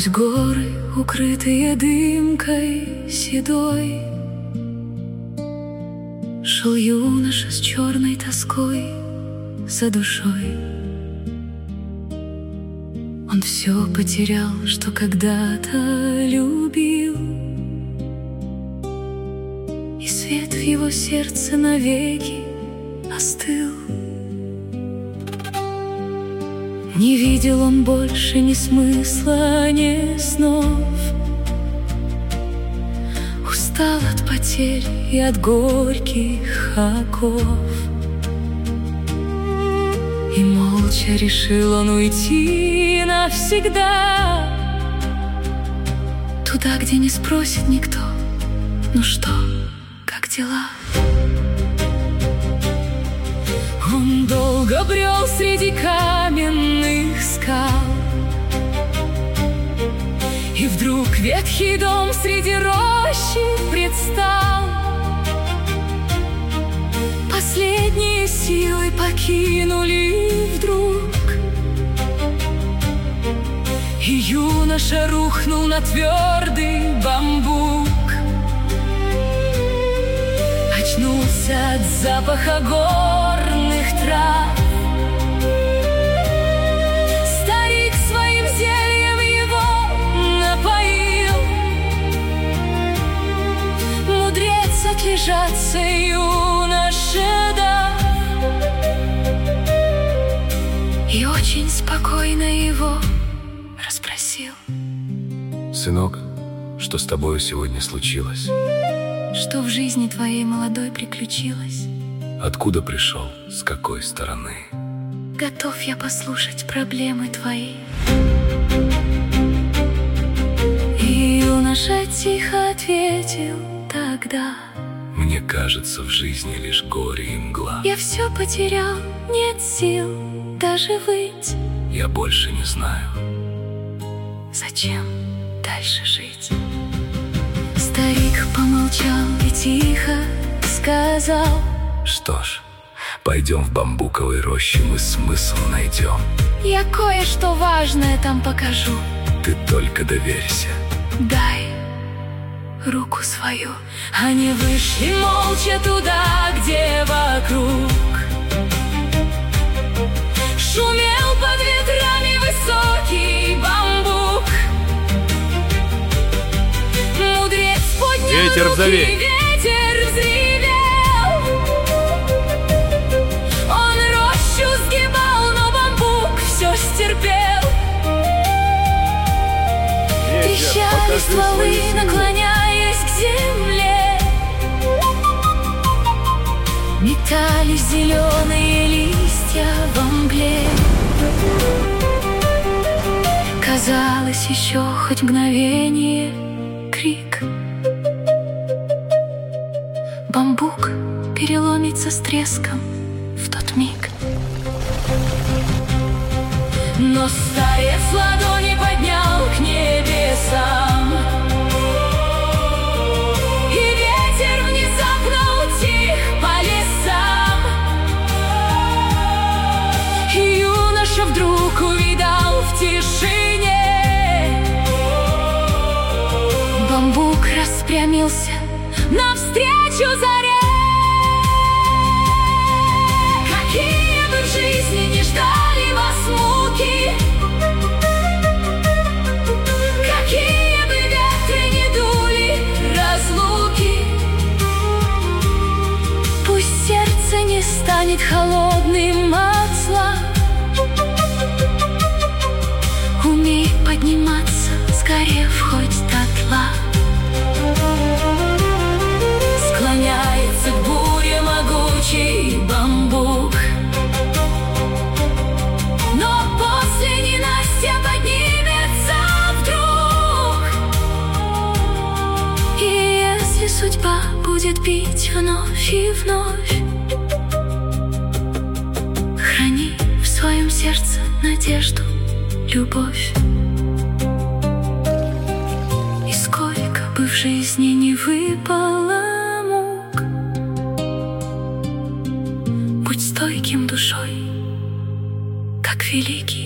Сквозь горы, укрытые дымкой седой, шел юноша с черной тоской за душой. Он все потерял, что когда-то любил, и свет в его сердце навеки остыл. Не видел он больше ни смысла, ни снов, устал от потерь и от горьких оков. И молча решил он уйти навсегда, туда, где не спросит никто: ну что, как дела? Он долго брел среди каменных скал, и вдруг ветхий дом среди рощи предстал. Последние силы покинули вдруг, и юноша рухнул на твердый бамбук. Очнулся от запаха горных трав, старик своим зельем его напоил. Мудрец отлежаться юноше дал, и очень спокойно его расспросил: сынок, что с тобою сегодня случилось? Что в жизни твоей молодой приключилось? Откуда пришел, с какой стороны? Готов я послушать проблемы твои. И юноша тихо ответил тогда: мне кажется, в жизни лишь горе и мгла. я все потерял, нет сил даже выть. Я больше не знаю, зачем дальше жить. Старик помолчал и тихо сказал: что ж, пойдем в бамбуковой роще, мы смысл найдем. я кое-что важное там покажу. Ты только доверься. Дай руку свою. Они вышли молча туда, где вокруг шумел под ветрами высокий бамбук. Мудрец поднял Ветер руки, взови. ветер взревел. Он рощу сгибал, но бамбук все стерпел. Трещали стволы, наклоняясь к земле, метались зеленые листья во мгле. Казалось, еще хоть мгновение крик, бамбук переломится с треском в тот миг. Но старец ладони поднял к небесам, и ветер внезапно утих по лесам. И юноша вдруг увидал в тишине, бамбук распрямился навстречу заре. Какие бы в жизни не ждали вас муки, какие бы ветры не дули разлуки, пусть сердце не станет холодным от зла. Умей подниматься, сгорев хоть дотла. Склоняется к буре могучий бамбук, но после ненастья поднимется вдруг. И если судьба будет бить вновь и вновь, храни в своем сердце надежду, любовь. И сколько бы в жизни не выпало мук, будь стойким душой, как великий